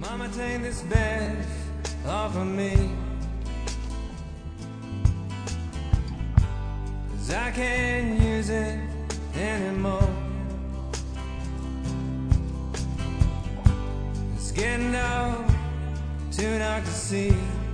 Mama, take this bed off of me, 'cause I can't use it anymore. It's getting dark, too dark to see.